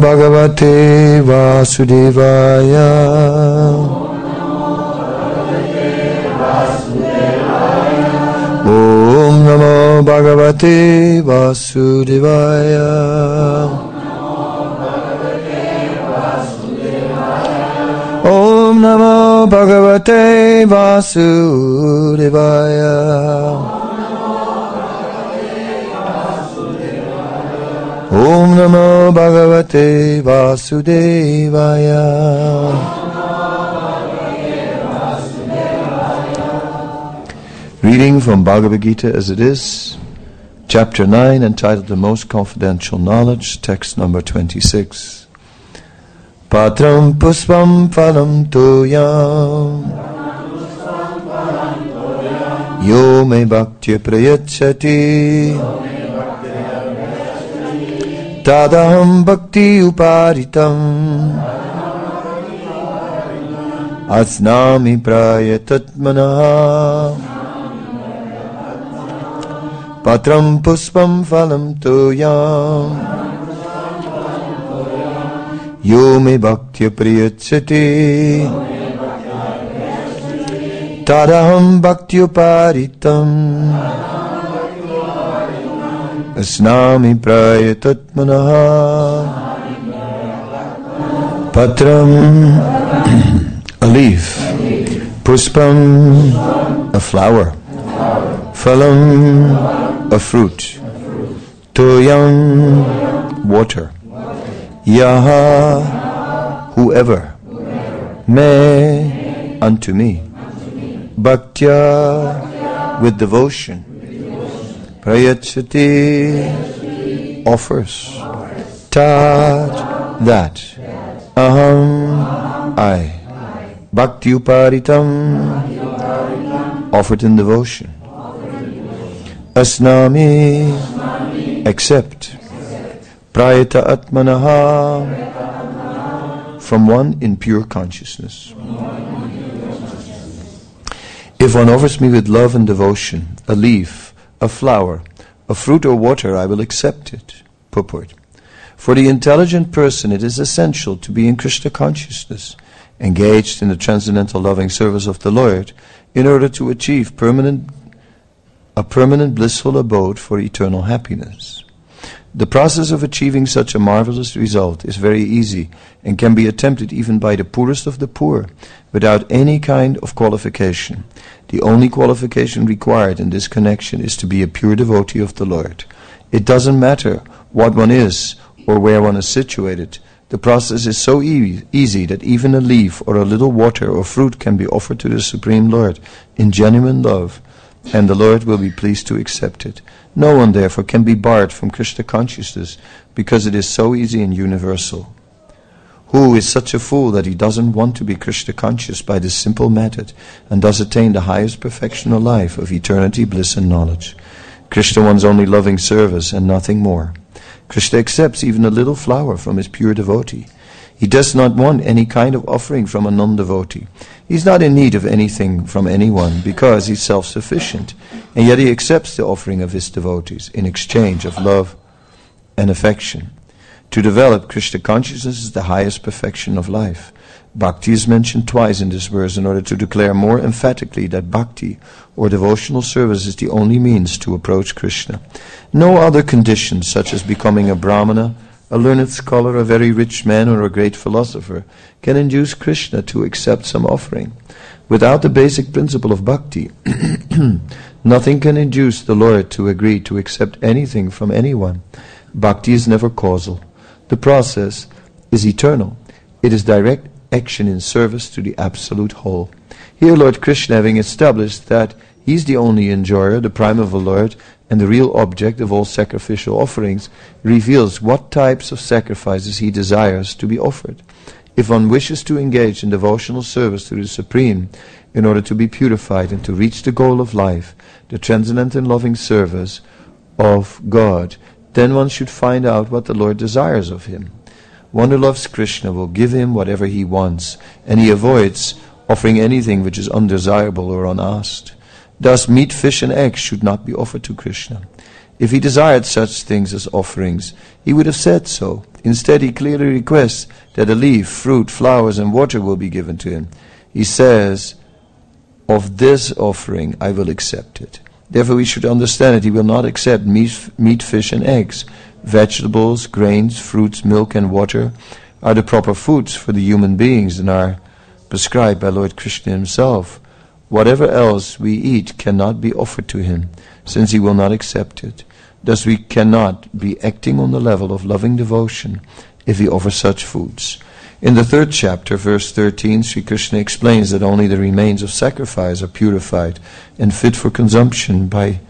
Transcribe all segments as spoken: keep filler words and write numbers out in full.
Bhagavate Vasudevaya. Om Namo Bhagavate Vasudevaya. Om Namo Bhagavate Vasudevaya. Om Namo Bhagavate Vasudevaya. Reading from Bhagavad Gita as it is, chapter nine, entitled The Most Confidential Knowledge, text number twenty-six. Patram puspam phalam toyam yo me bhaktya prayachati tadaham bhakti uparitam asnami prayatatmana. Patram puspam phalam toyam yo me bhaktya priyachati tadaham bhaktyuparitam asnami prayatatmana. Patram, a leaf. Puspam, a flower. Phalam, a fruit. Toyam, water. Yaha, whoever. Me, unto me. Bhaktya, with devotion. Prayachati, offers. Tat, that. Aham, I. Bhakti uparitam, offered in devotion. Asnami, accept. Prayata atmanaha, from one in pure consciousness. If one offers me with love and devotion a leaf, a flower, a fruit or water, I will accept it. Purport. For the intelligent person it is essential to be in Krishna consciousness, engaged in the transcendental loving service of the Lord, in order to achieve permanent, a permanent blissful abode for eternal happiness. The process of achieving such a marvelous result is very easy and can be attempted even by the poorest of the poor, without any kind of qualification. The only qualification required in this connection is to be a pure devotee of the Lord. It doesn't matter what one is or where one is situated. The process is so e- easy that even a leaf or a little water or fruit can be offered to the Supreme Lord in genuine love, and the Lord will be pleased to accept it. No one, therefore, can be barred from Krishna consciousness, because it is so easy and universal. Who is such a fool that he doesn't want to be Krishna conscious by this simple method, and thus attain the highest perfection of life, of eternity, bliss and knowledge? Krishna wants only loving service and nothing more. Krishna accepts even a little flower from his pure devotee. He does not want any kind of offering from a non-devotee. He is not in need of anything from anyone because he is self-sufficient, and yet he accepts the offering of his devotees in exchange of love and affection. To develop Krishna consciousness is the highest perfection of life. Bhakti is mentioned twice in this verse in order to declare more emphatically that bhakti, or devotional service, is the only means to approach Krishna. No other conditions, such as becoming a brahmana, a learned scholar, a very rich man, or a great philosopher, can induce Krishna to accept some offering. Without the basic principle of bhakti, nothing can induce the Lord to agree to accept anything from anyone. Bhakti is never causal. The process is eternal. It is direct action in service to the absolute whole. Here Lord Krishna, having established that he is the only enjoyer, the primeval Lord, and the real object of all sacrificial offerings, reveals what types of sacrifices he desires to be offered. If one wishes to engage in devotional service to the Supreme in order to be purified and to reach the goal of life, the transcendent and loving service of God, then one should find out what the Lord desires of him. One who loves Krishna will give him whatever he wants, and he avoids offering anything which is undesirable or unasked. Thus, meat, fish, and eggs should not be offered to Krishna. If he desired such things as offerings, he would have said so. Instead, he clearly requests that a leaf, fruit, flowers, and water will be given to him. He says, of this offering I will accept it. Therefore we should understand that he will not accept meat, meat, fish, and eggs. Vegetables, grains, fruits, milk, and water are the proper foods for the human beings and are prescribed by Lord Krishna himself. Whatever else we eat cannot be offered to him, since he will not accept it. Thus we cannot be acting on the level of loving devotion if we offer such foods. In the third chapter, verse thirteen, Sri Krishna explains that only the remains of sacrifice are purified and fit for consumption by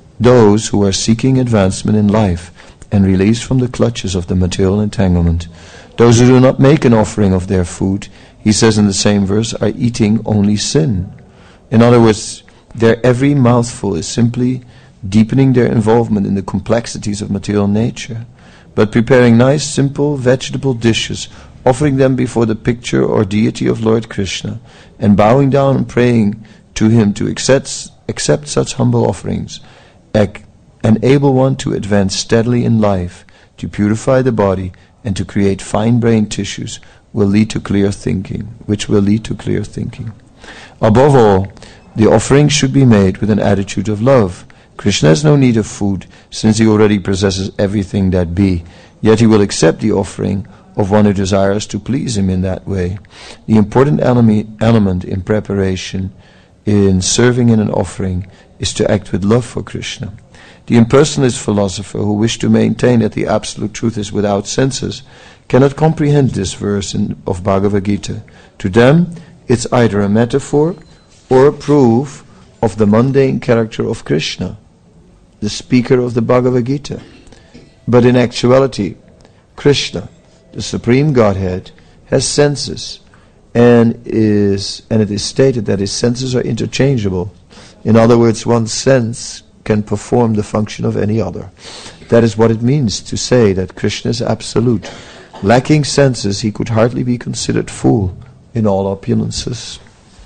those who are seeking advancement in life and release from the clutches of the material entanglement. Those who do not make an offering of their food, he says in the same verse, are eating only sin. In other words, their every mouthful is simply deepening their involvement in the complexities of material nature. But preparing nice, simple vegetable dishes, offering them before the picture or deity of Lord Krishna, and bowing down and praying to him to accept, accept such humble offerings, ec- enable one to advance steadily in life, to purify the body, and to create fine brain tissues will lead to clear thinking, which will lead to clear thinking. Above all, the offering should be made with an attitude of love. Krishna has no need of food, since he already possesses everything that be, yet he will accept the offering of one who desires to please him in that way. The important element in preparation, in serving in an offering, is to act with love for Krishna. The impersonalist philosopher who wished to maintain that the absolute truth is without senses cannot comprehend this verse in, of Bhagavad Gita. To them, it's either a metaphor or a proof of the mundane character of Krishna, the speaker of the Bhagavad Gita. But in actuality, Krishna, the Supreme Godhead, has senses, and is and it is stated that his senses are interchangeable. In other words, one sense can perform the function of any other. That is what it means to say that Krishna is absolute. Lacking senses, he could hardly be considered full in all opulences.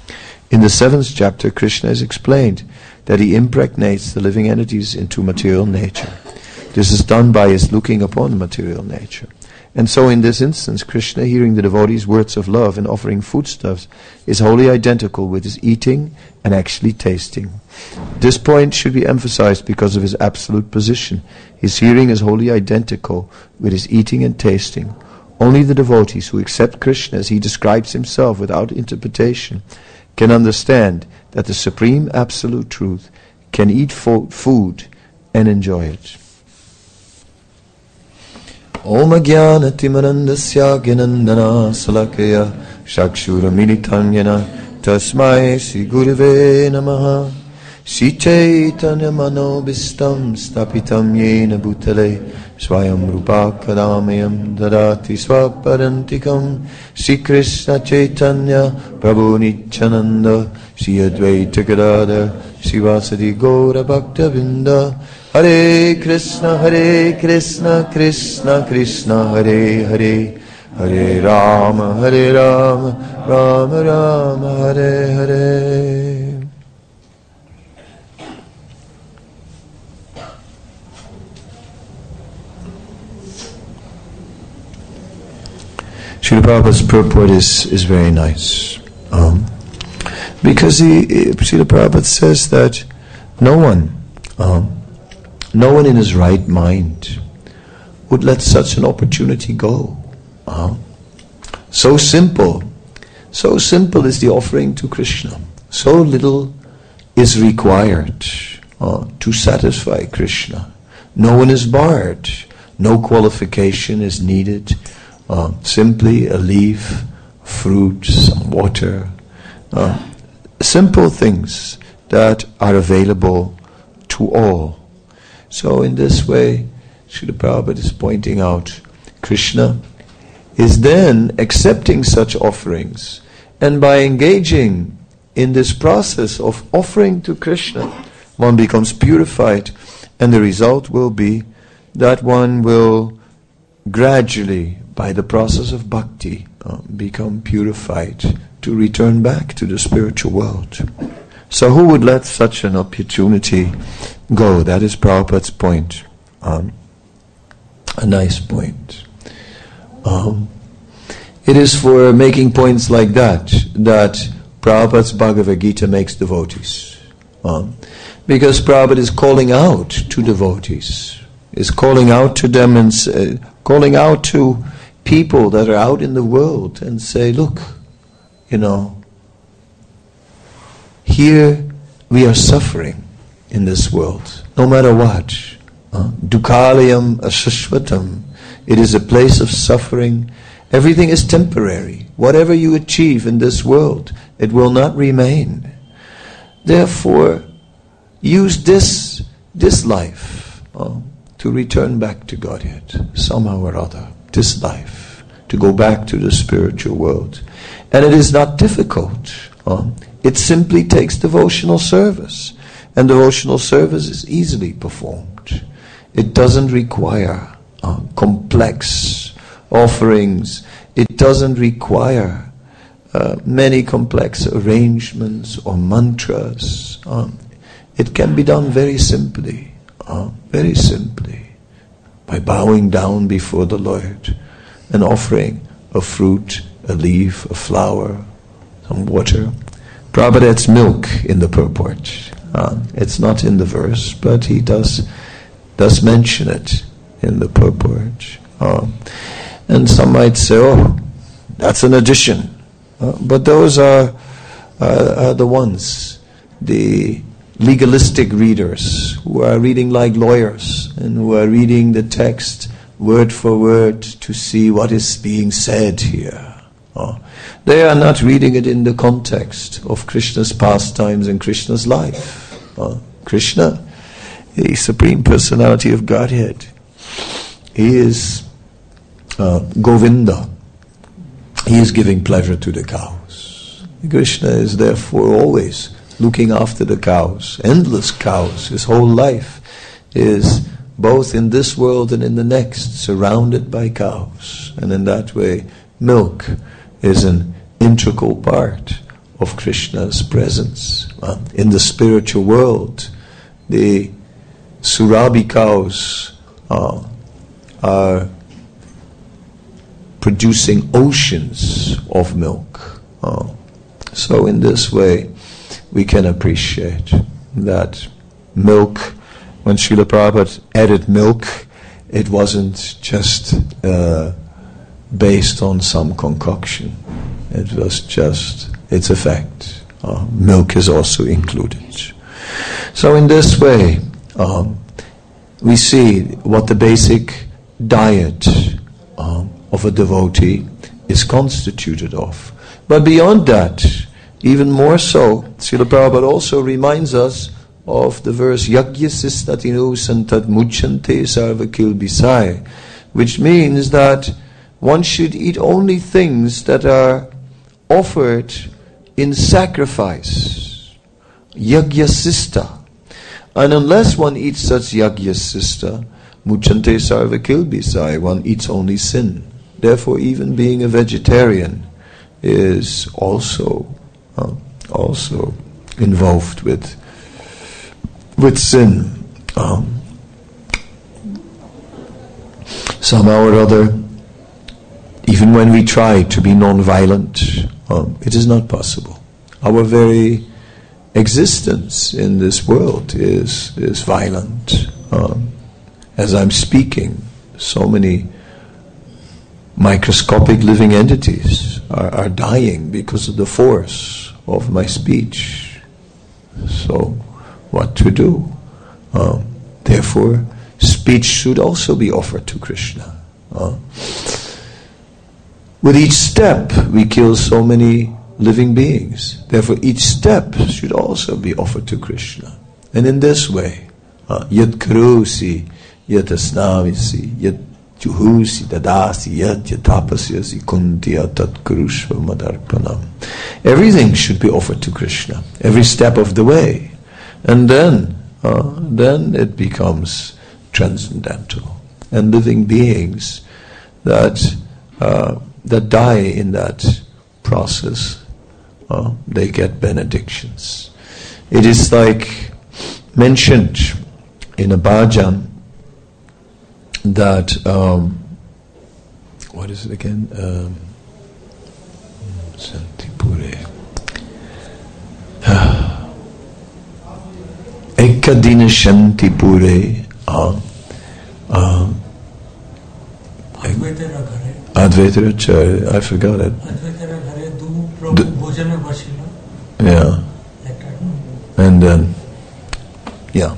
In the seventh chapter, Krishna has explained that he impregnates the living entities into material nature. This is done by his looking upon material nature. And so in this instance, Krishna, hearing the devotees' words of love and offering foodstuffs, is wholly identical with his eating and actually tasting. This point should be emphasized because of his absolute position. His hearing is wholly identical with his eating and tasting. Only the devotees who accept Krishna as he describes himself without interpretation can understand that the supreme absolute truth can eat fo- food and enjoy it. Om Jnana Timarandasya Gyanandana Salakaya Shakshura Militanyana Tasmai Sri Gurave Namaha Sri Chaitanya Manobhistam Stapitam Yena Bhutale Swayam Rupa Kadamayam Dadati Swaparantikam Sri Krishna Chaitanya Prabhu Nityananda Sri Advaita Gadadhar Sri Vasadi Gaura Bhakta Vrinda Hare Krishna, Hare Krishna, Krishna Krishna, Hare Hare, Hare Rama, Hare Rama, Rama Rama, Hare Hare. Srila Prabhupada's purport is, is very nice. Um, because he, Srila Prabhupada says that no one, um, No one in his right mind would let such an opportunity go. Uh-huh. So simple. So simple is the offering to Krishna. So little is required uh, to satisfy Krishna. No one is barred. No qualification is needed. Uh, simply a leaf, fruit, some water. Uh, simple things that are available to all. So in this way, Srila Prabhupada is pointing out, Krishna is then accepting such offerings. And by engaging in this process of offering to Krishna, one becomes purified. And the result will be that one will gradually, by the process of bhakti, uh, become purified to return back to the spiritual world. So who would let such an opportunity go? That is Prabhupada's point. Um, a nice point. Um, it is for making points like that that Prabhupada's Bhagavad Gita makes devotees. Um, because Prabhupada is calling out to devotees, is calling out to them and uh, calling out to people that are out in the world and say, look, you know, here we are suffering in this world, no matter what. Uh, Dukhalayam ashashvatam. It is a place of suffering. Everything is temporary. Whatever you achieve in this world, it will not remain. Therefore, use this this life uh, to return back to Godhead, somehow or other. This life, to go back to the spiritual world. And it is not difficult. Uh, it simply takes devotional service. And devotional service is easily performed. It doesn't require uh, complex offerings. It doesn't require uh, many complex arrangements or mantras. Um, it can be done very simply, uh, very simply, by bowing down before the Lord and offering a fruit, a leaf, a flower, some water. Prabhupada adds milk in the purport. Uh, it's not in the verse, but he does does mention it in the purport. Uh, and some might say, oh, that's an addition. Uh, but those are, uh, are the ones, the legalistic readers, who are reading like lawyers and who are reading the text word for word to see what is being said here. Uh, they are not reading it in the context of Krishna's pastimes and Krishna's life. Uh, Krishna, the Supreme Personality of Godhead, he is uh, Govinda. He is giving pleasure to the cows. Krishna is therefore always looking after the cows, endless cows. His whole life is both in this world and in the next, surrounded by cows. And in that way, milk is an integral part of Krishna's presence. Uh, in the spiritual world, the Surabhi cows uh, are producing oceans of milk. Uh, so in this way, we can appreciate that milk, when Srila Prabhupada added milk, it wasn't just uh, based on some concoction. It was just its effect. Uh, milk is also included. So in this way, um, we see what the basic diet um, of a devotee is constituted of. But beyond that, even more so, Srila Prabhupada also reminds us of the verse Yagyasistatinu santad muchante sarvakil bisai, which means that one should eat only things that are offered in sacrifice. Yagyasista. And unless one eats such yagyasista, muchante sarvakil bisai, one eats only sin. Therefore, even being a vegetarian is also uh, also involved with with sin. Um, somehow or other, even when we try to be non-violent, um, it is not possible. Our very existence in this world is is violent. Um, as I'm speaking, so many microscopic living entities are, are dying because of the force of my speech. So, what to do? Um, therefore, speech should also be offered to Krishna. Uh, with each step, we kill so many living beings. Therefore, each step should also be offered to Krishna. And in this way, yad karosi, yad asnavisi, yad juhusi, dadasi, yad yatapasyasi, kuntiya tat kurushva madarpanam. Everything should be offered to Krishna, every step of the way. And then, uh, then it becomes transcendental. And living beings that uh, that die in that process, uh, they get benedictions. it is like mentioned in a bhajan that, um, what is it again? Um, Santipure. Ekadina Shantipure. Advaita Acharya. I forgot it. The, yeah. And then, yeah.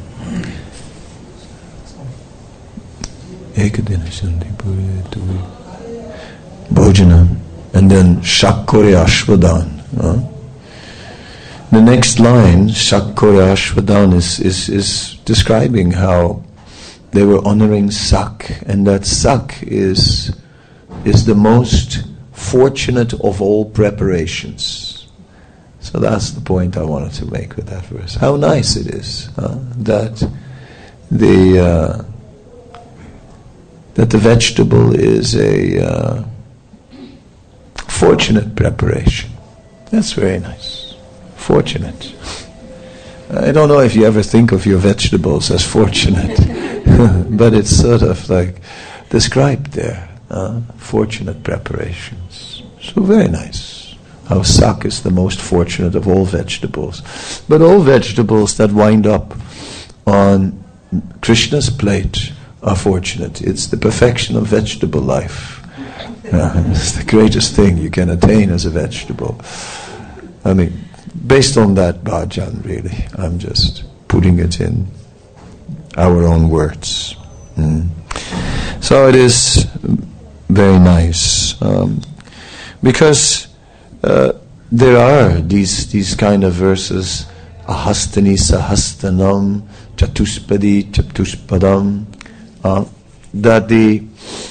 Ekadina Shantipure Tui Bhojana. And then Shakkore Ashvadan. Uh. The next line, Shakkore Ashvadan, is, is, is describing how they were honoring Sak, and that Sak is, is the most fortunate of all preparations. So that's the point I wanted to make with that verse. How nice it is uh, that the uh, that the vegetable is a uh, fortunate preparation. That's very nice. Fortunate. I don't know if you ever think of your vegetables as fortunate, but it's sort of like described there. Uh, fortunate preparations. So very nice. How Sak is the most fortunate of all vegetables. But all vegetables that wind up on Krishna's plate are fortunate. It's the perfection of vegetable life. Uh, it's the greatest thing you can attain as a vegetable. I mean, based on that bhajan, really, I'm just putting it in our own words. Mm. So it is very nice, um, because uh, there are these these kind of verses, ahastani sahastanam, chatuspadi chatuspadam, uh, that the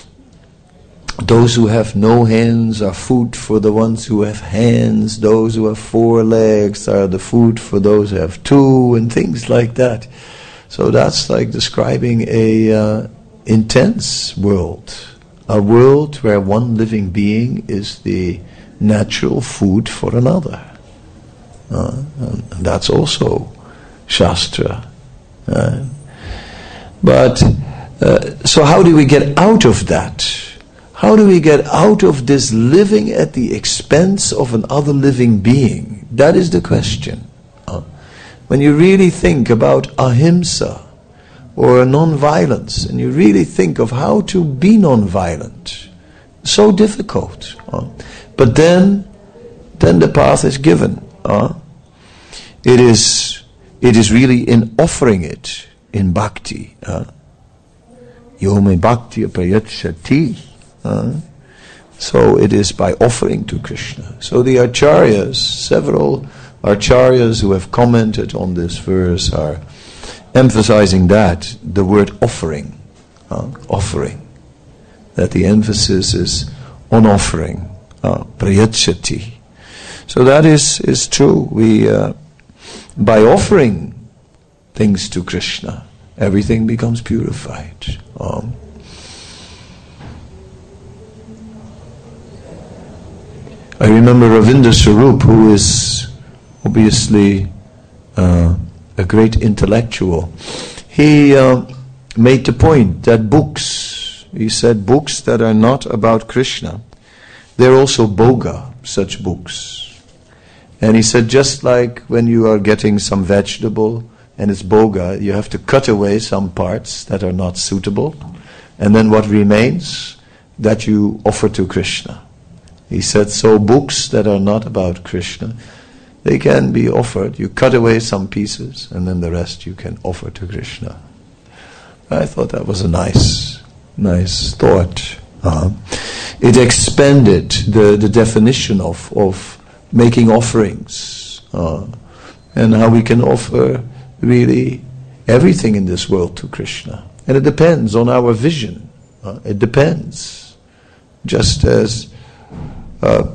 those who have no hands are food for the ones who have hands. Those who have four legs are the food for those who have two, and things like that. So that's like describing a uh, intense world. A world where one living being is the natural food for another. Uh, and that's also Shastra. Uh, but, uh, so how do we get out of that? How do we get out of this living at the expense of another living being? That is the question. Uh, when you really think about ahimsa, or non-violence, and you really think of how to be non-violent, so difficult. Uh, but then, then the path is given. Uh, it is, it is really in offering it in bhakti. Uh, Yome bhakti prayachati. Uh, so it is by offering to Krishna. So the acharyas, several acharyas who have commented on this verse are emphasizing that, the word offering, uh, offering, that the emphasis is on offering, uh, prayachati. So that is, is true. We, uh, by offering things to Krishna, everything becomes purified. Um, I remember Ravinder Swarup, who is obviously uh, a great intellectual. He uh, made the point that books, he said, books that are not about Krishna, they're also boga, such books. And he said, just like when you are getting some vegetable and it's boga, you have to cut away some parts that are not suitable, and then what remains, that you offer to Krishna. He said, so books that are not about Krishna, they can be offered. You cut away some pieces, and then the rest you can offer to Krishna. I thought that was a nice, nice thought. Uh, it expanded the, the definition of, of making offerings, uh, and how we can offer really everything in this world to Krishna. And it depends on our vision. Uh, it depends. Just as Uh,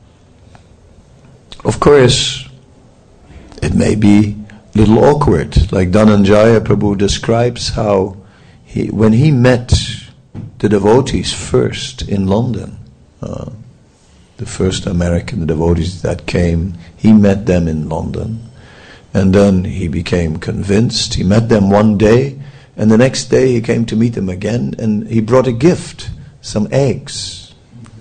of course, it may be a little awkward, like Dhananjaya Prabhu describes how he, when he met the devotees first in London, uh, the first American devotees that came, he met them in London, And then he became convinced. He met them one day, and the next day he came to meet them again, and he brought a gift, some eggs.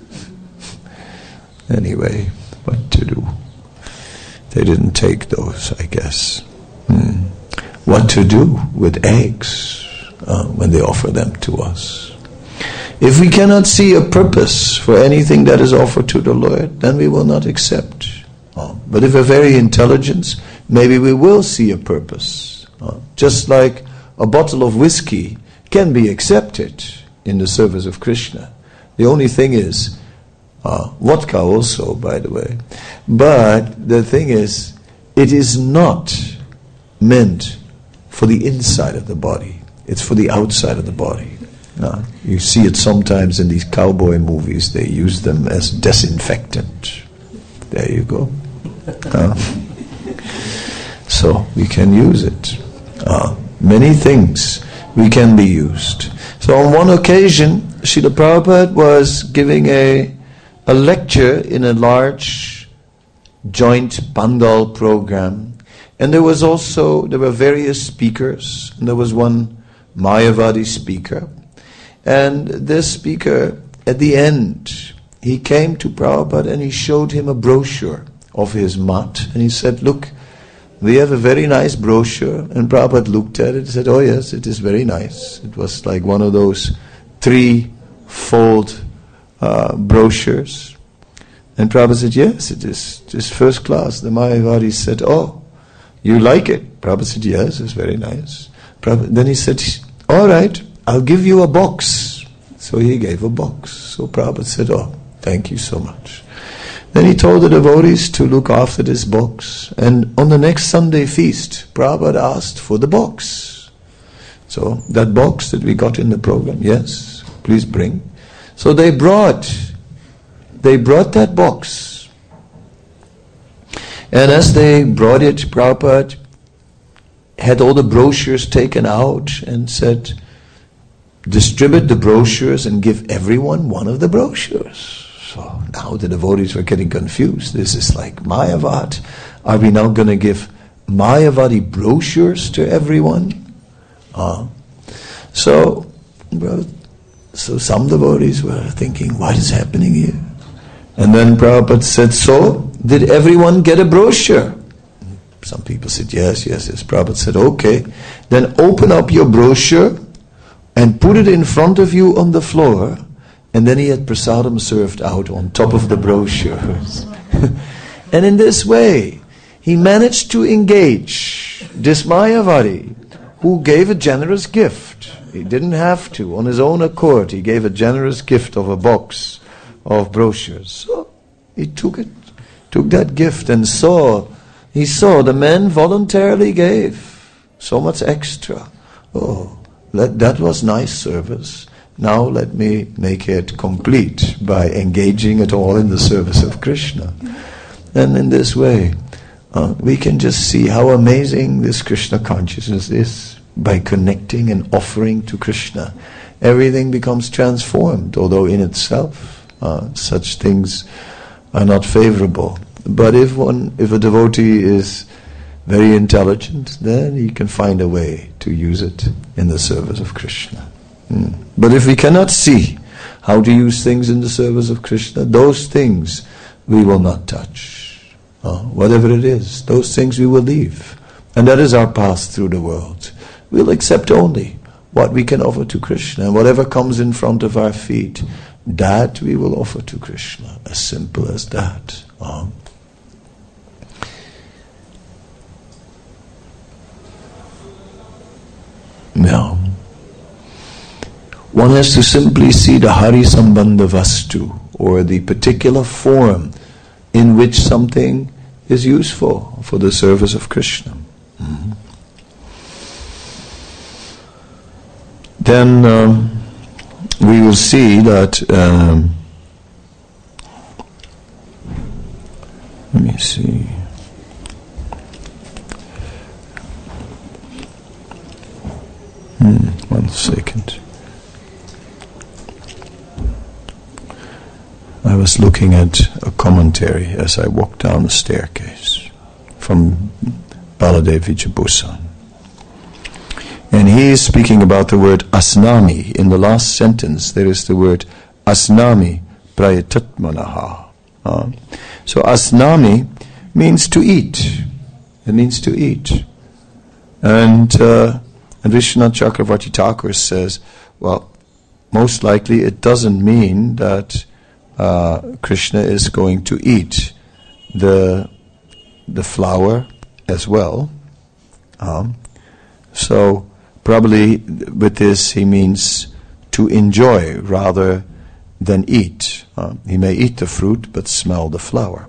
Anyway, what to do? They didn't take those, I guess. Hmm. What to do with eggs uh, when they offer them to us? If we cannot see a purpose for anything that is offered to the Lord, then we will not accept. Uh, but if we're very intelligent, maybe we will see a purpose. Uh, just like a bottle of whiskey can be accepted in the service of Krishna. The only thing is, uh, vodka also, by the way. But the thing is, it is not meant for the inside of the body. It's for the outside of the body. Uh, you see it sometimes in these cowboy movies. They use them as disinfectant. There you go. Uh, so we can use it. Uh, many things we can be used. So on one occasion, Srila Prabhupada was giving a a lecture in a large joint Pandal program, and there was also there were various speakers, and there was one Mayavadi speaker, and this speaker at the end he came to Prabhupada and he showed him a brochure of his mat, and he said, "Look, we have a very nice brochure." And Prabhupada looked at it and said, "Oh yes, it is very nice." It was like one of those three-fold uh, brochures. And Prabhupada said, "Yes, it is just first class." The Mayavadi said, "Oh, you like it?" Prabhupada said, "Yes, it's very nice." Prabhupada, then he said, "All right, I'll give you a box." So he gave a box. So Prabhupada said, "Oh, thank you so much." Then he told the devotees to look after this box. And on the next Sunday feast, Prabhupada asked for the box. So that box that we got in the program, yes, please bring. So they brought, they brought that box. And as they brought it, Prabhupada had all the brochures taken out and said, "Distribute the brochures and give everyone one of the brochures." So now the devotees were getting confused. This is like Mayavad. Are we now going to give Mayavadi brochures to everyone? Uh, so, well, so some devotees were thinking, what is happening here? And then Prabhupada said, "So, did everyone get a brochure?" Some people said, yes, yes, yes. Prabhupada said, "Okay, then open up your brochure and put it in front of you on the floor." And then he had prasadam served out on top of the brochures. And in this way, he managed to engage this Mayavadi, who gave a generous gift. He didn't have to. On his own accord, he gave a generous gift of a box of brochures. So he took it, took that gift and saw, he saw the men voluntarily gave so much extra. Oh, that, that was nice service. Now let me make it complete by engaging it all in the service of Krishna. And in this way, uh, we can just see how amazing this Krishna consciousness is. By connecting and offering to Krishna, everything becomes transformed, although in itself uh, such things are not favorable. But if one, if a devotee is very intelligent, then he can find a way to use it in the service of Krishna. Mm. But if we cannot see how to use things in the service of Krishna, those things we will not touch. Uh, whatever it is, those things we will leave. And that is our path through the world. We'll accept only what we can offer to Krishna. And whatever comes in front of our feet, that we will offer to Krishna. As simple as that. Uh, now, one has to simply see the Hari Sambandha Vastu, or the particular form in which something is useful for the service of Krishna. Mm-hmm. Then um, we will see that, um, let me see, hmm, one second. I was looking at a commentary as I walked down the staircase from Baladev Vijaybhusan. And he is speaking about the word asnami. In the last sentence, there is the word asnami prayatatmanaha. Uh, so asnami means to eat. It means to eat. And, uh, and Vishwanath Chakravarti Thakur says, well, most likely it doesn't mean that uh, Krishna is going to eat the the flower as well. Um, so probably with this he means to enjoy rather than eat. Uh, he may eat the fruit but smell the flower.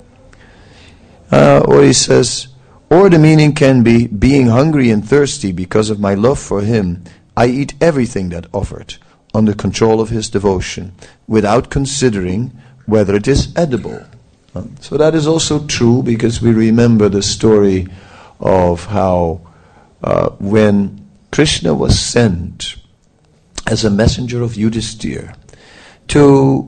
Uh, or he says, or the meaning can be, being hungry and thirsty because of my love for him, I eat everything that offered under control of his devotion without considering whether it is edible. Uh, so that is also true because we remember the story of how uh, when Krishna was sent as a messenger of Yudhisthira to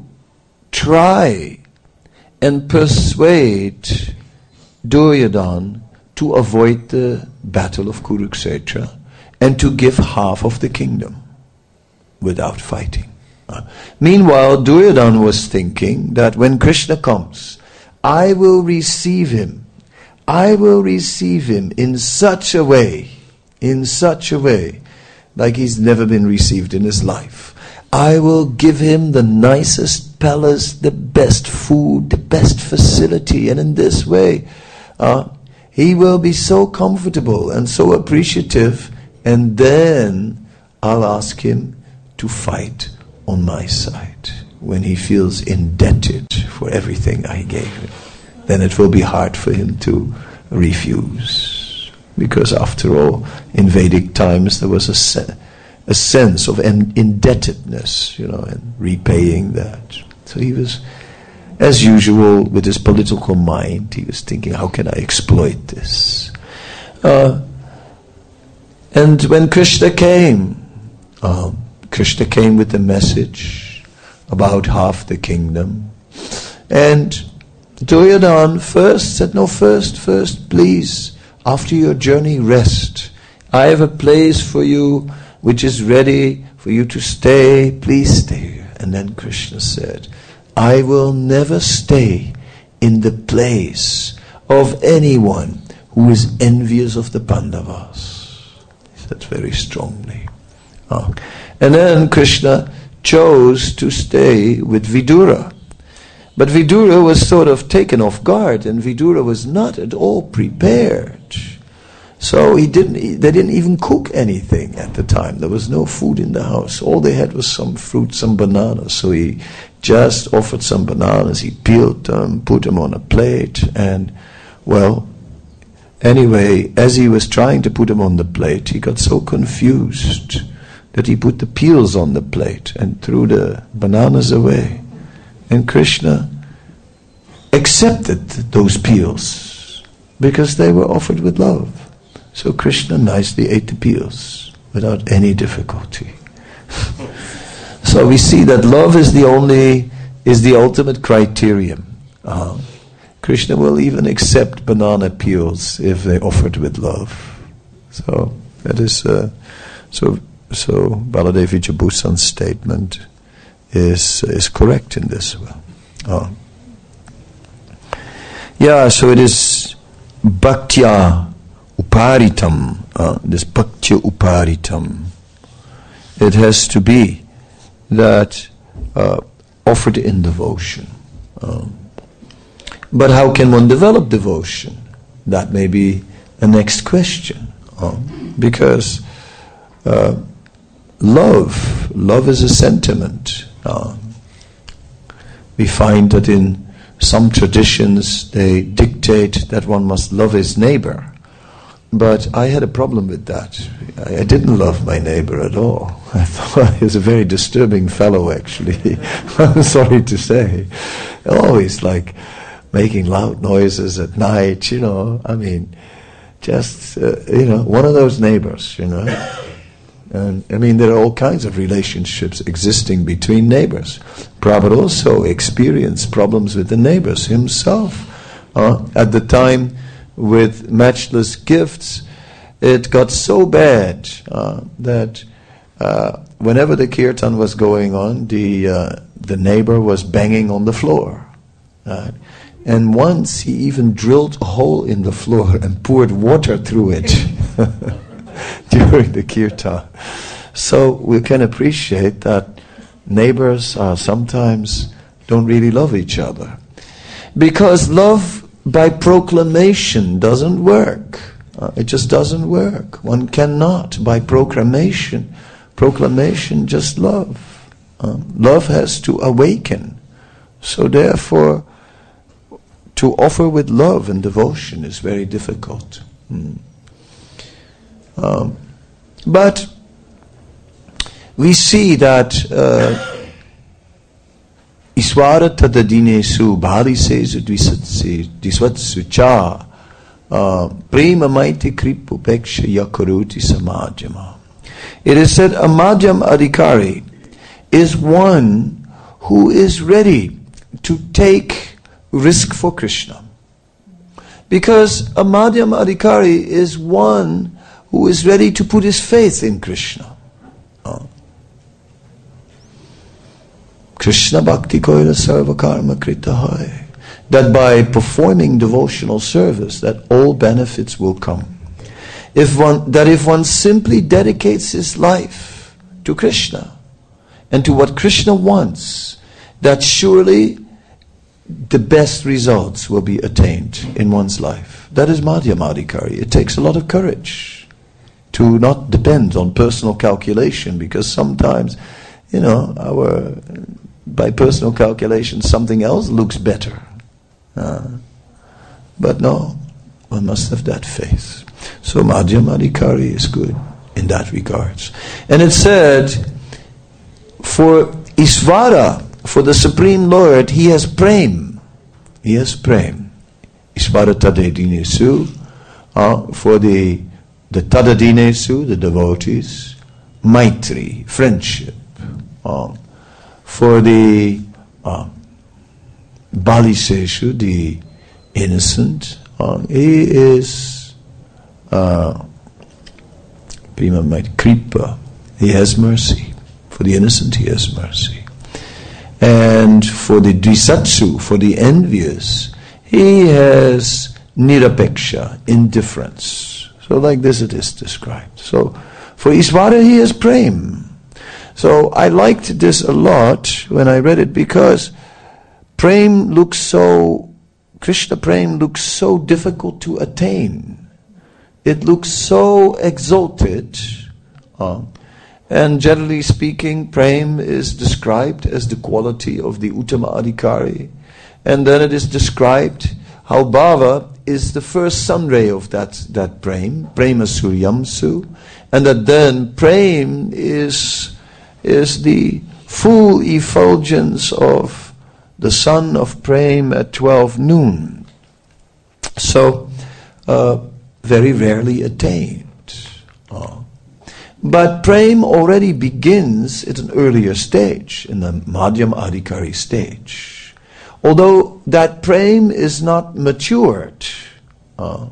try and persuade Duryodhana to avoid the battle of Kurukshetra and to give half of the kingdom without fighting. Uh, meanwhile, Duryodhana was thinking that when Krishna comes, I will receive him. I will receive him in such a way, in such a way, like he's never been received in his life. I will give him the nicest palace, the best food, the best facility, and in this way, uh, he will be so comfortable and so appreciative, and then I'll ask him to fight on my side when he feels indebted for everything I gave him. Then it will be hard for him to refuse. Because after all, in Vedic times there was a, se- a sense of en- indebtedness, you know, and repaying that. So he was, as usual, with his political mind, he was thinking, how can I exploit this? Uh, and when Krishna came, um, Krishna came with the message about half the kingdom. And Duryodhana first said, no, first, first, please, after your journey, rest. I have a place for you which is ready for you to stay. Please stay here. And then Krishna said, I will never stay in the place of anyone who is envious of the Pandavas. He said very strongly. Oh. And then Krishna chose to stay with Vidura. But Vidura was sort of taken off guard, and Vidura was not at all prepared. So he didn't. They didn't even cook anything at the time. There was no food in the house. All they had was some fruit, some bananas. So he just offered some bananas. He peeled them, put them on a plate, and well, anyway, as he was trying to put them on the plate, he got so confused that he put the peels on the plate and threw the bananas away. And Krishna accepted those peels because they were offered with love. So Krishna nicely ate the peels without any difficulty. So we see that love is the only, is the ultimate criterion. Uh, Krishna will even accept banana peels if they're offered with love. So that is uh, so. So Baladev Vijaybhusan's statement is is correct in this. Uh, yeah, so it is bhaktya uparitam. Uh, this bhaktya uparitam. It has to be that uh, offered in devotion. Uh, but how can one develop devotion? That may be the next question. Uh, because uh, love, love is a sentiment. Uh, we find that in some traditions they dictate that one must love his neighbor. But I had a problem with that. I, I didn't love my neighbor at all. I thought he was a very disturbing fellow, actually. I'm sorry to say. Always like making loud noises at night, you know. I mean, just, uh, you know, one of those neighbors, you know. And I mean, there are all kinds of relationships existing between neighbors. Prabhupada also experienced problems with the neighbors himself. Uh, at the time with matchless gifts, it got so bad uh, that uh, whenever the kirtan was going on, the uh, the neighbor was banging on the floor. Uh, and once he even drilled a hole in the floor and poured water through it during the kirtan. So we can appreciate that neighbors uh, sometimes don't really love each other. Because love by proclamation doesn't work. Uh, it just doesn't work. One cannot by proclamation. Proclamation just love. Um, love has to awaken. So therefore, to offer with love and devotion is very difficult. Hmm. Um, but we see that uh, Iswara tadadinesu bhalisesu dvisvatsu cha prema maiti kripu peksha yakaruti samajama. It is said a madhyam adhikari is one who is ready to take risk for Krishna. Because a madhyam adhikari is one who is ready to put his faith in Krishna. Oh. Krishna bhakti koila sarva karma krita hai. That by performing devotional service, that all benefits will come. If one, that if one simply dedicates his life to Krishna and to what Krishna wants, that surely the best results will be attained in one's life. That is madhyam adhikari. It takes a lot of courage to not depend on personal calculation, because sometimes, you know, our by personal calculation something else looks better. Uh, but no, one must have that faith. So madhyam adhikari is good in that regards. And it said, for Isvara, for the Supreme Lord, he has prem. He has prem. Isvara tadadinesu, uh, for the the tadadinesu, the devotees, maitri, friendship. Uh, for the uh, baliseshu, the innocent, uh, he is uh, prima maitri, kripa. He has mercy. For the innocent, he has mercy. And for the dvisatsu, for the envious, he has nirapeksha, indifference. So like this it is described. So for Isvara he has prem. So I liked this a lot when I read it, because prem looks so, Krishna prem looks so difficult to attain. It looks so exalted. Uh, And generally speaking, prem is described as the quality of the Uttama Adhikari. And then it is described how bhava is the first sun ray of that, that prem, prema suryamsu. And that then prem is, is the full effulgence of the sun of prem at twelve noon. So, uh, very rarely attained. Oh. But prem already begins at an earlier stage, in the madhyam adhikari stage. Although that prem is not matured, uh,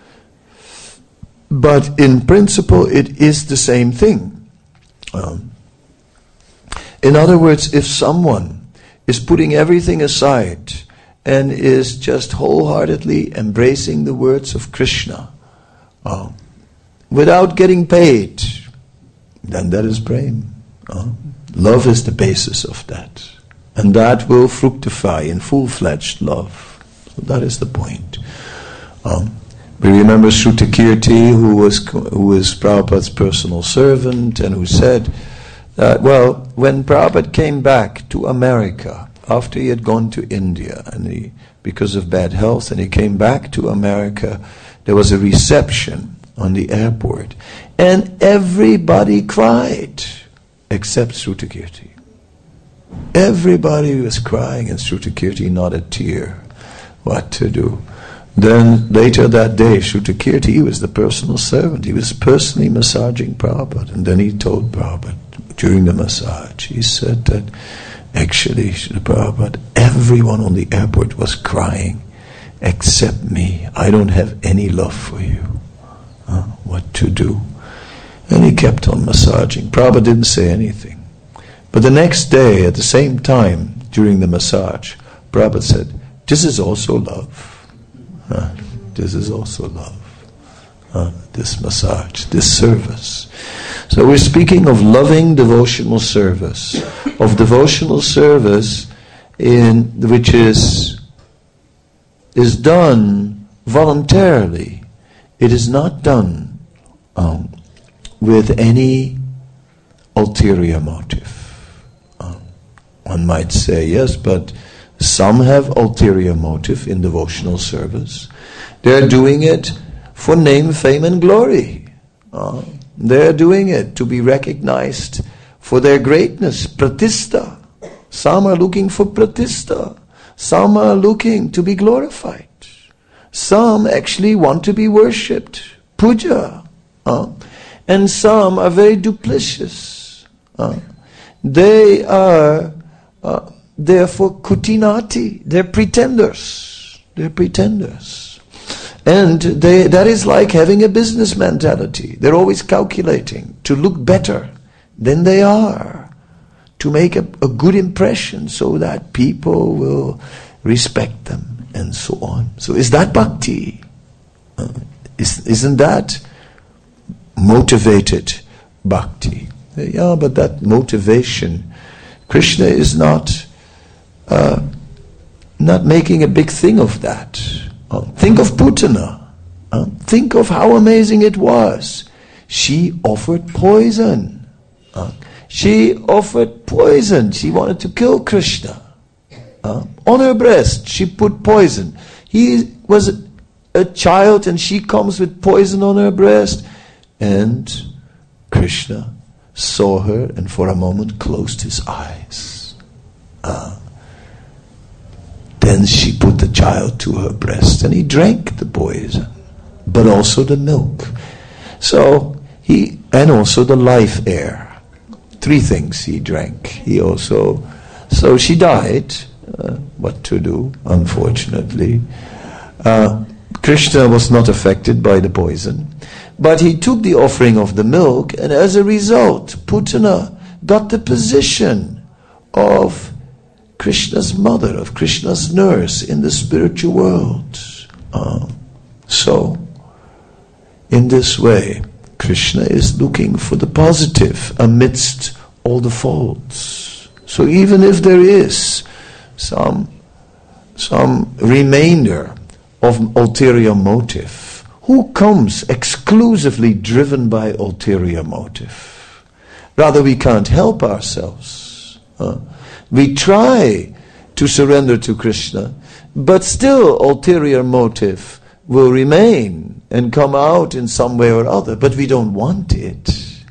but in principle it is the same thing. Um, in other words, if someone is putting everything aside and is just wholeheartedly embracing the words of Krishna, uh, without getting paid, then that is prem. Uh, love is the basis of that. And that will fructify in full-fledged love. So that is the point. Um, we remember Shrutakirti, who was who was Prabhupada's personal servant, and who said that, well, when Prabhupada came back to America, after he had gone to India, and he, because of bad health, and he came back to America, there was a reception on the airport. And everybody cried, except Shrutakirti. Everybody was crying, and Shrutakirti not a tear. What to do? Then later that day, Shrutakirti, he was the personal servant. He was personally massaging Prabhupada. And then he told Prabhupada, during the massage, he said that actually, Prabhupada, everyone on the airport was crying, accept me. I don't have any love for you. Uh, what to do? And he kept on massaging. Prabhupada didn't say anything. But the next day, at the same time, during the massage, Prabhupada said, this is also love. Uh, this is also love. Uh, this massage, this service. So we're speaking of loving devotional service, of devotional service in which is is done voluntarily. It is not done um, with any ulterior motive. Um, one might say, yes, but some have ulterior motive in devotional service. They're doing it for name, fame, and glory. Uh, they're doing it to be recognized for their greatness, pratishta. Some are looking for pratishta. Some are looking to be glorified. Some actually want to be worshipped, puja. Uh, and some are very duplicitous. Uh, they are, uh, therefore, kutinati. They're pretenders. They're pretenders. And they, that is like having a business mentality. They're always calculating to look better than they are, to make a, a good impression so that people will respect them and so on. So is that bhakti? Uh, is, isn't that motivated bhakti? Yeah, but that motivation, Krishna is not uh, not making a big thing of that. Uh, think of Putana. Uh, think of how amazing it was. She offered poison. Uh, she offered poison. She wanted to kill Krishna. Uh, on her breast, she put poison. He was a, a child and she comes with poison on her breast. And Krishna saw her and for a moment closed his eyes. Uh, Then she put the child to her breast and he drank the poison, but also the milk. So he, and also the life air. Three things he drank. He also, so she died. Uh, what to do, unfortunately. Uh, Krishna was not affected by the poison, but he took the offering of the milk, and as a result, Putana got the position of Krishna's mother, of Krishna's nurse in the spiritual world. Uh, so, in this way, Krishna is looking for the positive amidst all the faults. So even if there is some, some remainder of ulterior motive, who comes exclusively driven by ulterior motive? Rather, we can't help ourselves. Uh, We try to surrender to Krishna, but still ulterior motive will remain and come out in some way or other, but we don't want it.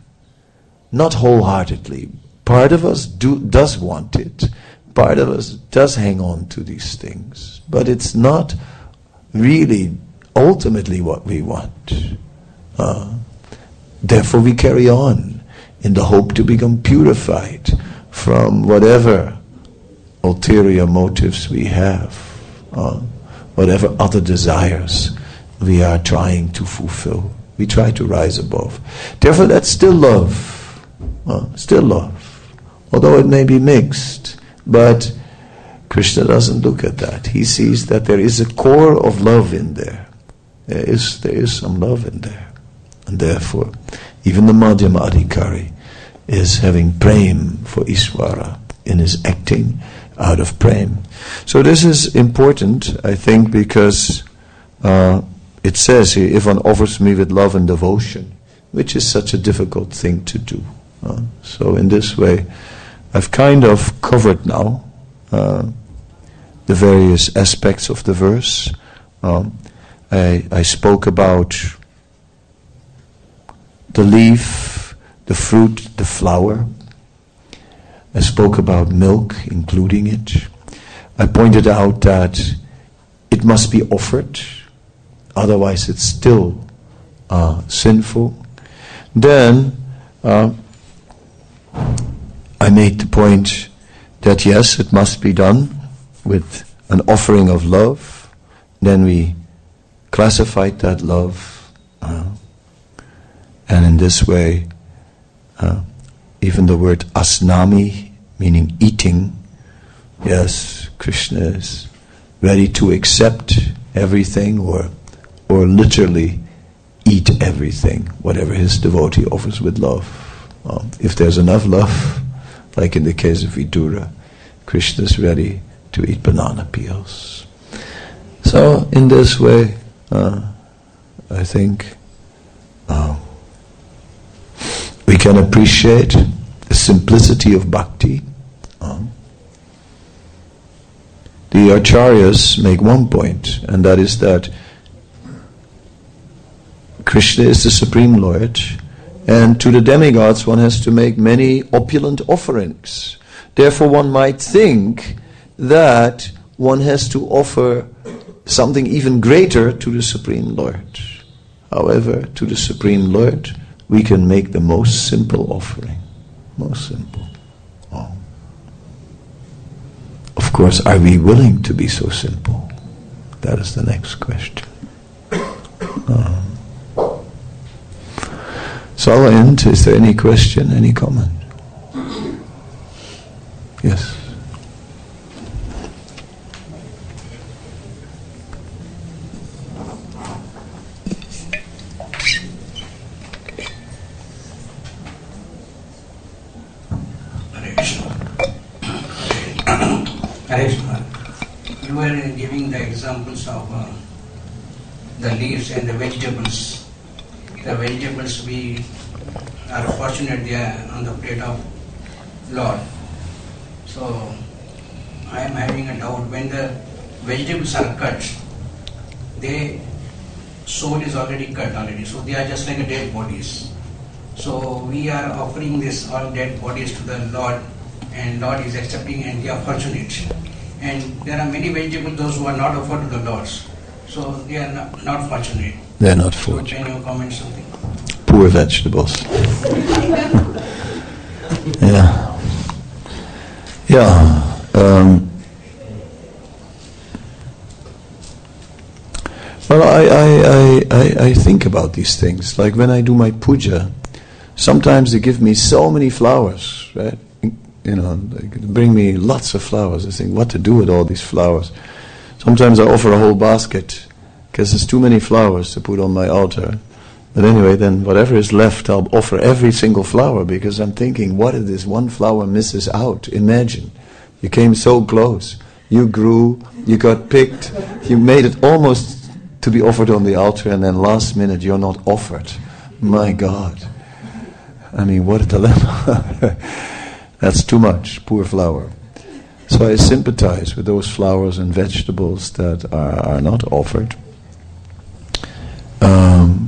Not wholeheartedly. Part of us do, does want it. Part of us does hang on to these things, but it's not really ultimately what we want. Uh, therefore we carry on in the hope to become purified from whatever ulterior motives we have, uh, whatever other desires we are trying to fulfill. We try to rise above. Therefore that's still love. Uh, still love. Although it may be mixed, but Krishna doesn't look at that. He sees that there is a core of love in there. There is, there is some love in there. And therefore, even the Madhyama Adhikari is having prem for Ishvara in his acting out of prem. So this is important, I think, because uh, it says here, if one offers me with love and devotion, which is such a difficult thing to do. Uh, so in this way, I've kind of covered now uh, the various aspects of the verse. Um, I, I spoke about the leaf, the fruit, the flower. I spoke about milk, including it. I pointed out that it must be offered, otherwise it's still uh, sinful. Then uh, I made the point that yes, it must be done with an offering of love then we classified that love, uh, and in this way, uh, even the word asnami, meaning eating, yes, Krishna is ready to accept everything, or or literally eat everything, whatever his devotee offers with love. Um, if there's enough love, like in the case of Vidura, Krishna is ready to eat banana peels. So in this way, uh, I think uh, we can appreciate the simplicity of bhakti. Um, the Acharyas make one point, and that is that Krishna is the Supreme Lord, and to the demigods one has to make many opulent offerings. Therefore one might think that one has to offer something even greater to the Supreme Lord. However, to the Supreme Lord we can make the most simple offering. Most simple. Oh. Of course, are we willing to be so simple? That is the next question. Um, So I'll end. Is there any question, any comment? Yes. Hare Krishna. Hare Krishna. You were giving the examples of uh, the leaves and the vegetables. The vegetables, we are fortunate they are on the plate of Lord. So I am having a doubt, when the vegetables are cut, they soul is already cut already, so they are just like a dead bodies. So we are offering this all dead bodies to the Lord, and Lord is accepting, and they are fortunate. And there are many vegetables, those who are not offered to the Lords, so they are not, not fortunate. They're not fortunate. So can you comment something? Poor vegetables. yeah. Yeah. Um, well, I, I, I, I think about these things. Like when I do my puja, sometimes they give me so many flowers, right? You know, they bring me lots of flowers. I think, what to do with all these flowers? Sometimes I offer a whole basket, because there's too many flowers to put on my altar. But anyway, then whatever is left, I'll offer every single flower, because I'm thinking, what if this one flower misses out? Imagine, you came so close, you grew, you got picked, you made it almost to be offered on the altar, and then last minute you're not offered. My God. I mean, what a dilemma. That's too much, poor flower. So I sympathize with those flowers and vegetables that are, are not offered. Um,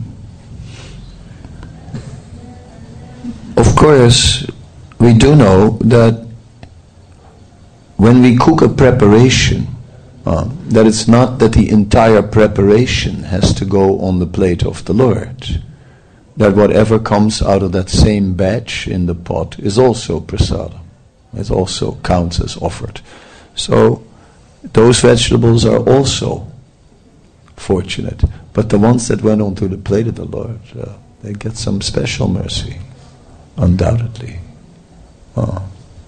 of course, we do know that when we cook a preparation, uh, that it's not that the entire preparation has to go on the plate of the Lord. That whatever comes out of that same batch in the pot is also prasada. It also counts as offered. So those vegetables are also fortunate. But the ones that went onto the plate of the Lord, uh, they get some special mercy, undoubtedly. Oh.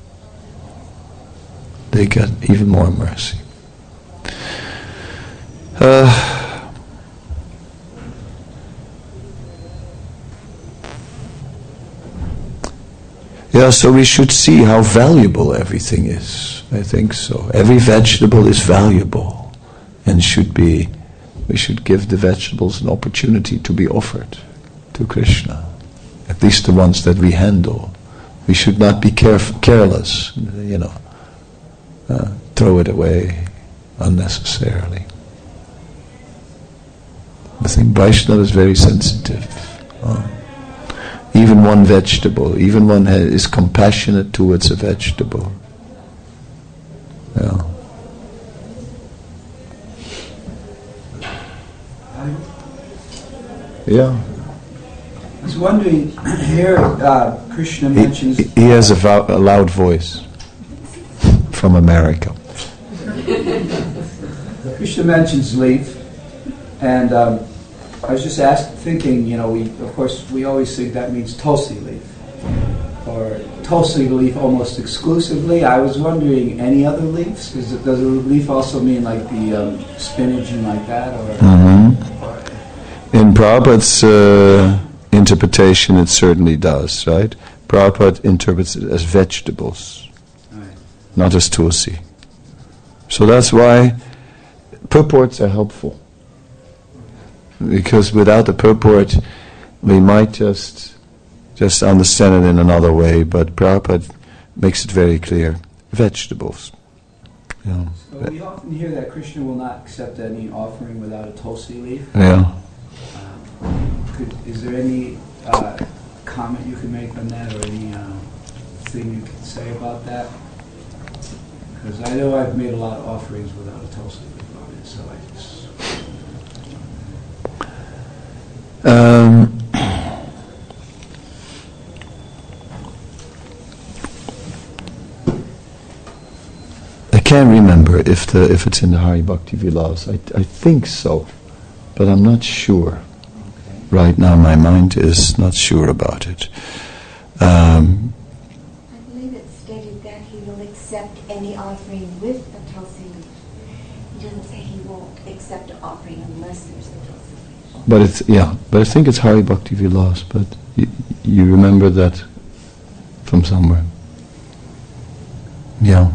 They get even more mercy. Uh, yeah, so we should see how valuable everything is. I think so. Every vegetable is valuable and should be, we should give the vegetables an opportunity to be offered to Krishna. At least the ones that we handle. We should not be caref- careless, you know, uh, throw it away unnecessarily. I think Vaishnava is very sensitive. Oh. Even one vegetable, even one ha- is compassionate towards a vegetable. Yeah. Yeah. I was wondering, here uh, Krishna mentions... He, he has a, vo- a loud voice from America. Krishna mentions leaf, and um, I was just asked, thinking, you know, we of course we always think that means tulsi leaf, or tulsi leaf almost exclusively. I was wondering, any other leaves? Is it, does a leaf also mean like the um, spinach and like that, or? Mm-hmm. or In Prabhupada's uh, interpretation, it certainly does, right? Prabhupada interprets it as vegetables, right, not as tulsi. So that's why purports are helpful. Because without the purport, we might just just understand it in another way, but Prabhupada makes it very clear. Vegetables. Yeah. So we often hear that Krishna will not accept any offering without a tulsi leaf. Yeah. Um, could, is there any uh, comment you can make on that, or any uh, thing you can say about that? Because I know I've made a lot of offerings without a tulsi leaf on it, so I just... Um, I can't remember if the if it's in the Hari Bhakti Vilas. I I think so, but I'm not sure. Okay. Right now, my mind is not sure about it. Um, I believe it's stated that he will accept any offering with a tulsi leaf. He doesn't say he won't accept an offering unless there's a tulsi leaf. but it's yeah, but I think it's Hari Bhakti Vilas. But y- you remember that from somewhere? Yeah.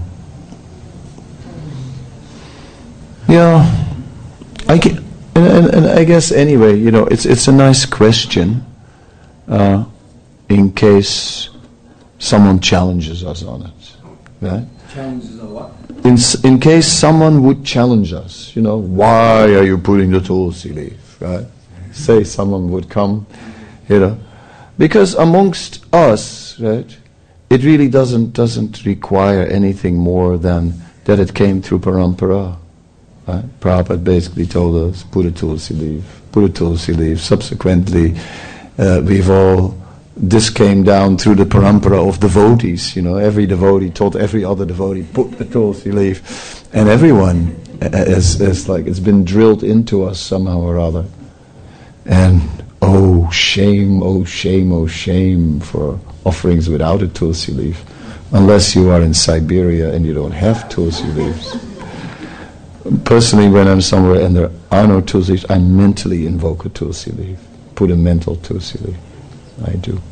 Yeah, I get, and, and, and I guess anyway, you know, it's it's a nice question, uh, in case someone challenges us on it, right? Challenges a what? In s- in case someone would challenge us, you know, why are you putting the tulsi leaf, right? Say someone would come, you know, because amongst us, right, it really doesn't doesn't require anything more than that it came through parampara. Right? Prabhupada basically told us, put a tulsi leaf, put a tulsi leaf. Subsequently, uh, we've all, this came down through the parampara of devotees, you know, every devotee told every other devotee, put the tulsi leaf. And everyone, is, is like, it's been drilled into us somehow or other. And, oh shame, oh shame, oh shame for offerings without a tulsi leaf. Unless you are in Siberia and you don't have tulsi leaves. Personally, when I'm somewhere and there are no tulsi leaves, I mentally invoke a tulsi leaf. Put a mental tulsi leaf. I do.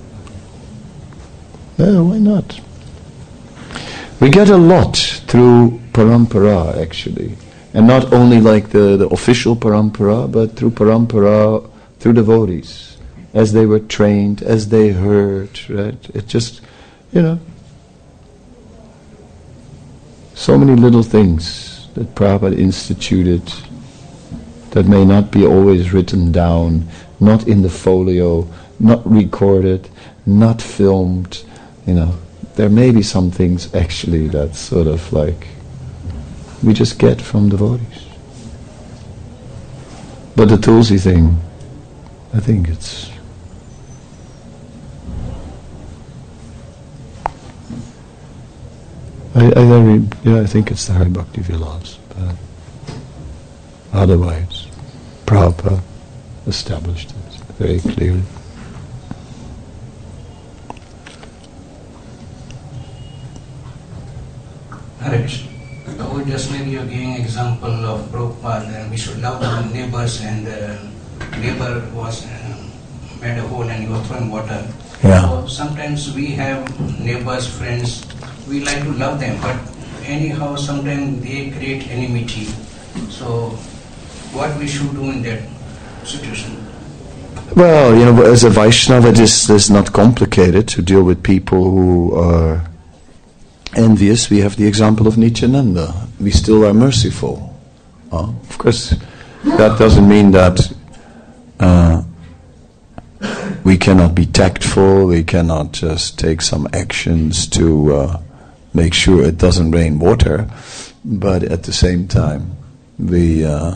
Yeah, why not? We get a lot through parampara, actually. And not only like the, the official parampara, but through parampara, through devotees. As they were trained, as they heard, right? It just, you know, so many little things that Prabhupada instituted that may not be always written down, not in the folio, not recorded, not filmed, you know. There may be some things actually that sort of like we just get from devotees. But the Tulsi thing, I think it's I, I, I read, yeah, I think it's the Hari Bhakti Vilas, but otherwise, Prabhupada established it very clearly. Hare Krishna. So just like you're giving example of Prabhupada, uh, we should love our neighbors, and uh, neighbor was uh, made a hole and you were throwing water. Yeah. So sometimes we have neighbors, friends, we like to love them, but anyhow sometimes they create enmity. So what we should do in that situation? Well, you know, as a Vaishnava, it is, it's not complicated to deal with people who are envious. We have the example of Nityananda. We still are merciful. Uh, of course, that doesn't mean that uh, we cannot be tactful, we cannot just take some actions to uh, make sure it doesn't rain water, but at the same time, we uh,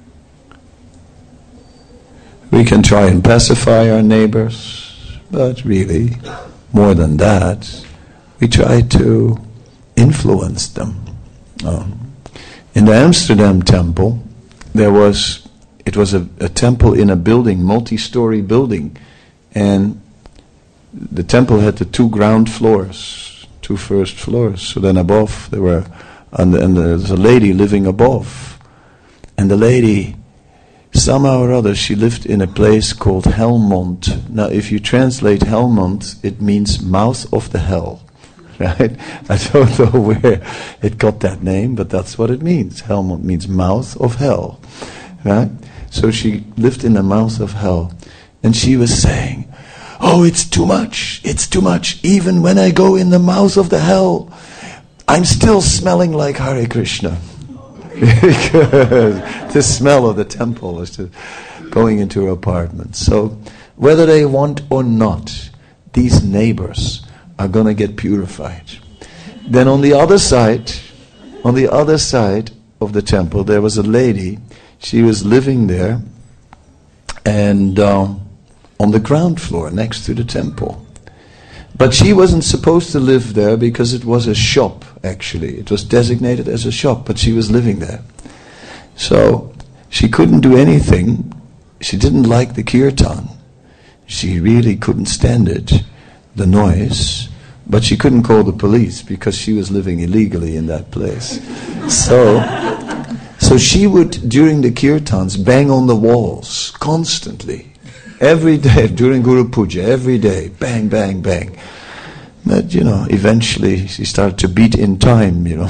we can try and pacify our neighbors, but really, more than that, we try to influence them. Um, In the Amsterdam temple, there was, it was a, a temple in a building, multi-story building, and the temple had the two ground floors, two first floors. So then above there were, and, and there was a lady living above, and the lady, somehow or other, she lived in a place called Helmond. Now, if you translate Helmond, it means mouth of the hell, right? I don't know where it got that name, but that's what it means. Helmond means mouth of hell, right? So she lived in the mouth of hell, and she was saying, "Oh, it's too much, it's too much. Even when I go in the mouth of the hell, I'm still smelling like Hare Krishna." Because the smell of the temple was just going into her apartment. So, whether they want or not, these neighbors are going to get purified. Then on the other side, on the other side of the temple, there was a lady. She was living there, and um, on the ground floor next to the temple. But she wasn't supposed to live there because it was a shop, actually. It was designated as a shop, but she was living there. So she couldn't do anything. She didn't like the kirtan. She really couldn't stand it, the noise. But she couldn't call the police because she was living illegally in that place. So, so she would, during the kirtans, bang on the walls constantly. Every day, during Guru Puja, every day, bang, bang, bang. But, you know, eventually she started to beat in time, you know.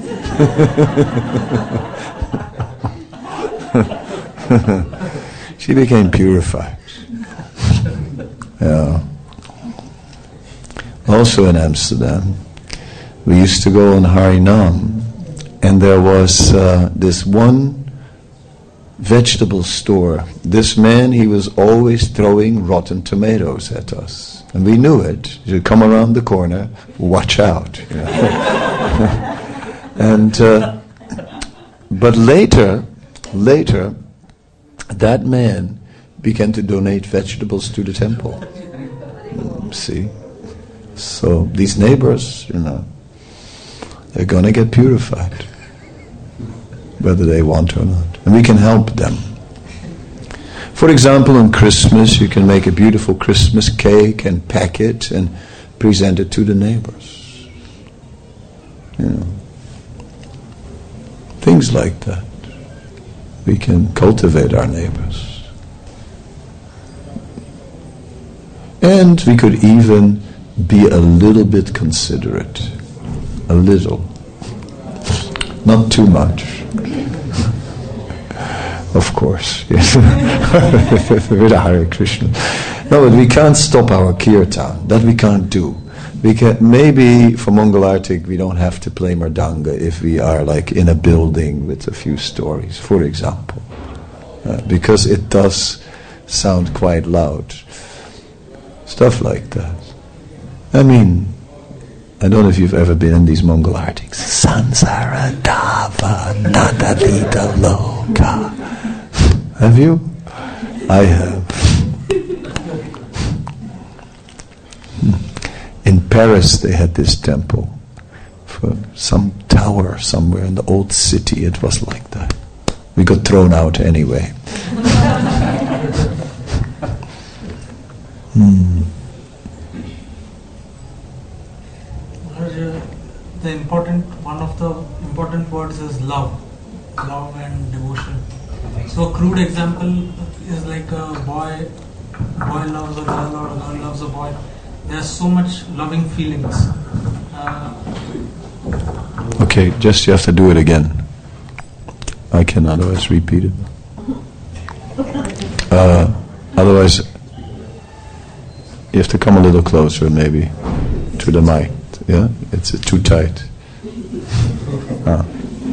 She became purified. Yeah. Also in Amsterdam, we used to go on Harinam, and there was uh, this one vegetable store. This man, he was always throwing rotten tomatoes at us. And we knew it. You'd come around the corner, watch out. You know. and uh, But later, later, that man began to donate vegetables to the temple. Mm, see? So these neighbors, you know, they're going to get purified, whether they want or not. And we can help them. For example, on Christmas, you can make a beautiful Christmas cake and pack it and present it to the neighbors. You know, things like that. We can cultivate our neighbors. And we could even be a little bit considerate. A little. Not too much. Of course, yes. With Hare Krishna. No, but we can't stop our kirtan. That we can't do. We can, maybe for Mangalartik we don't have to play Mridanga if we are like in a building with a few stories, for example. Uh, because it does sound quite loud. Stuff like that. I mean, I don't know if you've ever been in these Mangalartiks. Sansara Dava Nadalita Loka. Have you? I have. In Paris they had this temple. For some tower somewhere in the old city, it was like that. We got thrown out anyway. hmm. The important, one of the important words is love. Love and devotion. So a crude example is like a boy, boy loves a girl or a girl loves a boy. There's so much loving feelings. Uh, okay, just you have to do it again. I can otherwise repeat it. Uh, otherwise, you have to come a little closer maybe to the mic. Yeah, it's uh, too tight. Ah.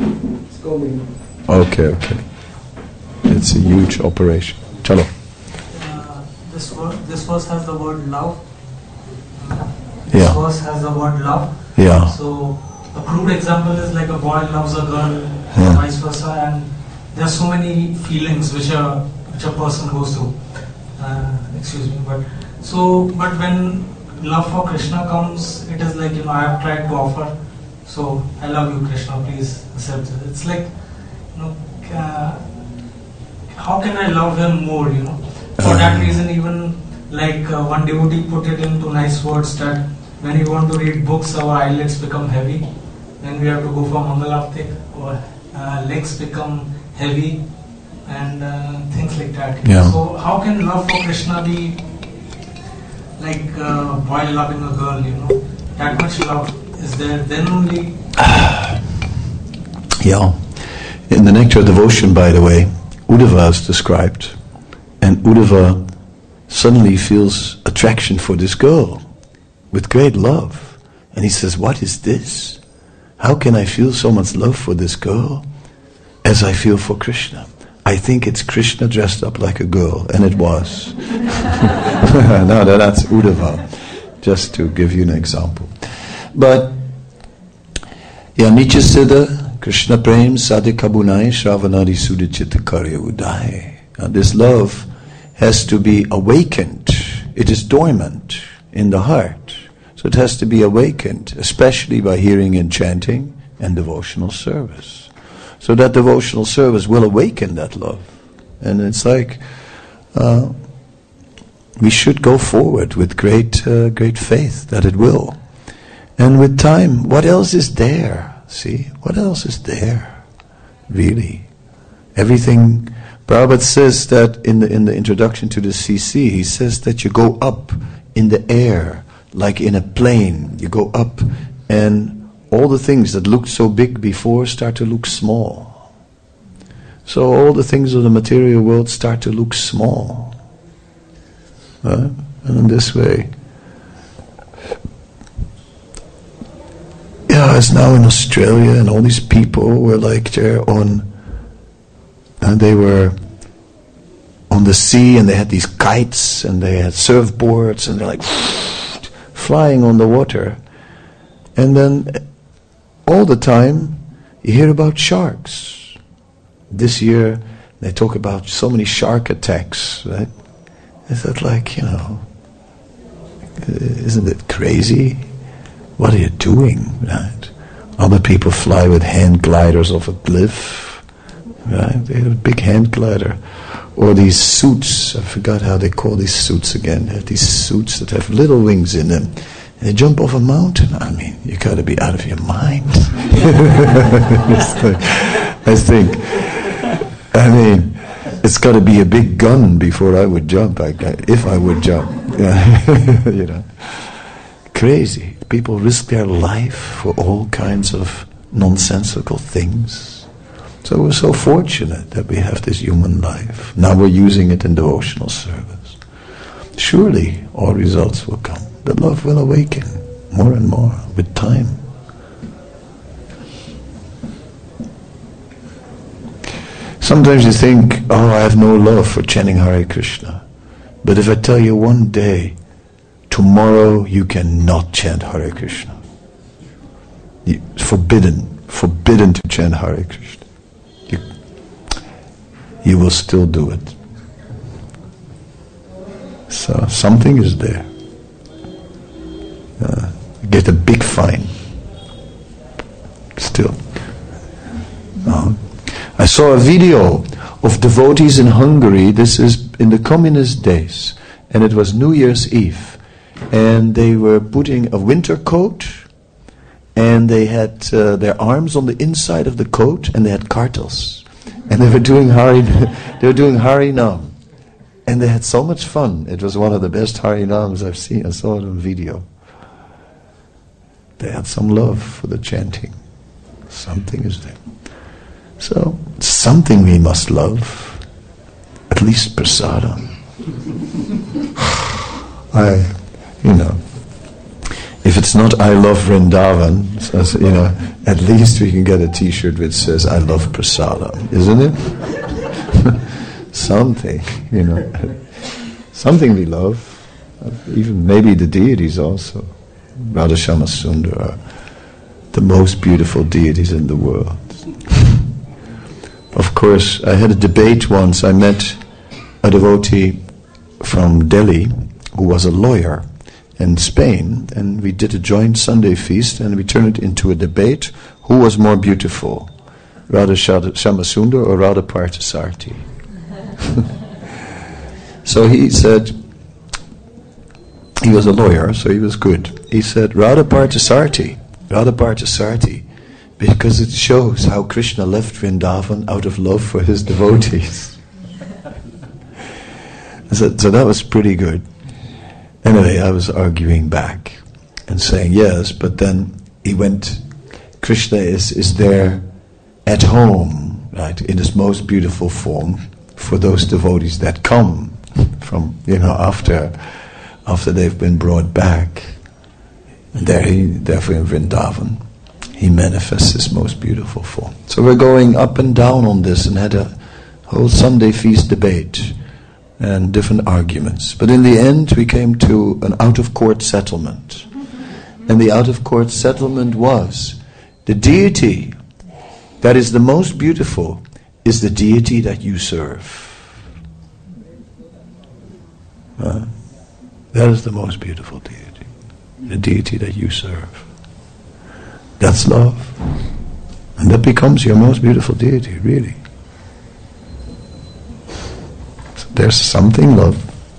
Okay, okay. It's a huge operation. Chalo. Uh, this word, this verse has the word love. Uh, this Yeah. verse has the word love. Yeah. So a crude example is like a boy loves a girl, Yeah. vice versa, and there are so many feelings which a which a person goes through. Uh, excuse me, but so but when love for Krishna comes, it is like, you know, I have tried to offer So I love you, Krishna. Please accept it. It's like, you know, uh, how can I love him more? You know, for that reason, even like uh, one devotee put it into nice words that when we want to read books, our eyelids become heavy. Then we have to go for Mangalartik, or uh, legs become heavy, and uh, things like that. Yeah. So how can love for Krishna be like a boy loving a girl? You know, that much love is there. Then only. Yeah. In the Nectar of Devotion, by the way, Uddhava is described, and Uddhava suddenly feels attraction for this girl with great love, and he says, "What is this? How can I feel so much love for this girl as I feel for Krishna? I think it's Krishna dressed up like a girl," and it was. No, that's Uddhava, just to give you an example. But yeah, Nitya Siddha, Krishna Prem, Sadhikabunai, Shravanadi Sudachita Karya Udai. This love has to be awakened. It is dormant in the heart. So it has to be awakened, especially by hearing and chanting and devotional service. So that devotional service will awaken that love. And it's like, uh, we should go forward with great, uh, great faith that it will. And with time, what else is there? See, what else is there? Really. Everything. Prabhupada says that in the in the introduction to the C C, he says that you go up in the air, like in a plane. You go up, and all the things that looked so big before start to look small. So all the things of the material world start to look small. Uh, and in this way, yeah, it's now in Australia, and all these people were like there on, and they were on the sea, and they had these kites, and they had surfboards, and they're like flying on the water. And then all the time you hear about sharks. This year they talk about so many shark attacks, right? Is that like, you know, isn't it crazy? What are you doing, right? Other people fly with hand gliders off a cliff, right? They have a big hand glider. Or these suits, I forgot how they call these suits again. They have these suits that have little wings in them. And they jump off a mountain. I mean, you gotta be out of your mind. I think, I mean, it's gotta be a big gun before I would jump, I, if I would jump. You know, crazy. People risk their life for all kinds of nonsensical things. So we're so fortunate that we have this human life. Now we're using it in devotional service. Surely all results will come. The love will awaken more and more with time. Sometimes you think, oh, I have no love for chanting Hare Krishna. But if I tell you one day, tomorrow you cannot chant Hare Krishna. It's forbidden, forbidden to chant Hare Krishna. You, you will still do it. So something is there. Uh, get a big fine. Still. Uh, I saw a video of devotees in Hungary. This is in the communist days, and it was New Year's Eve, and they were putting a winter coat, and they had uh, their arms on the inside of the coat, and they had kartals, and they were doing Hari, they were doing Harinam, and they had so much fun. It was one of the best Harinams I've seen. I saw it on video. They had some love for the chanting. Something is there. So, something we must love. At least prasadam. I, you know, if it's not I love Vrindavan, so, you know, at least we can get a t-shirt which says I love prasadam, isn't it? Something, you know. Something we love. Even maybe the deities also. Radhashama Sundar are the most beautiful deities in the world. Of course, I had a debate once. I met a devotee from Delhi who was a lawyer, in Spain, and we did a joint Sunday feast, and we turned it into a debate: who was more beautiful, Radha Shyamasundar or Radha Parthasarathi? So he said, he was a lawyer, so he was good. He said, Radha Parthasarathi, Radha Parthasarathi, because it shows how Krishna left Vrindavan out of love for his devotees. so, so that was pretty good. Anyway, I was arguing back and saying yes, but then he went, Krishna is, is there at home, right, in his most beautiful form for those devotees that come from, you know, after after they've been brought back. And there he, therefore in Vrindavan, he manifests his most beautiful form. So we're going up and down on this and had a whole Sunday feast debate and different arguments. But in the end we came to an out-of-court settlement. And the out-of-court settlement was, the deity that is the most beautiful is the deity that you serve. Uh, that is the most beautiful deity. The deity that you serve. That's love. And that becomes your most beautiful deity, really. So there's something love.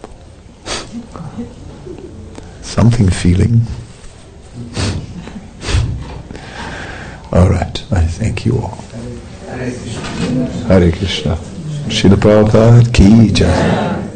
Something feeling. All right, I thank you all. Hare Krishna. Srila Prabhupada ki jai.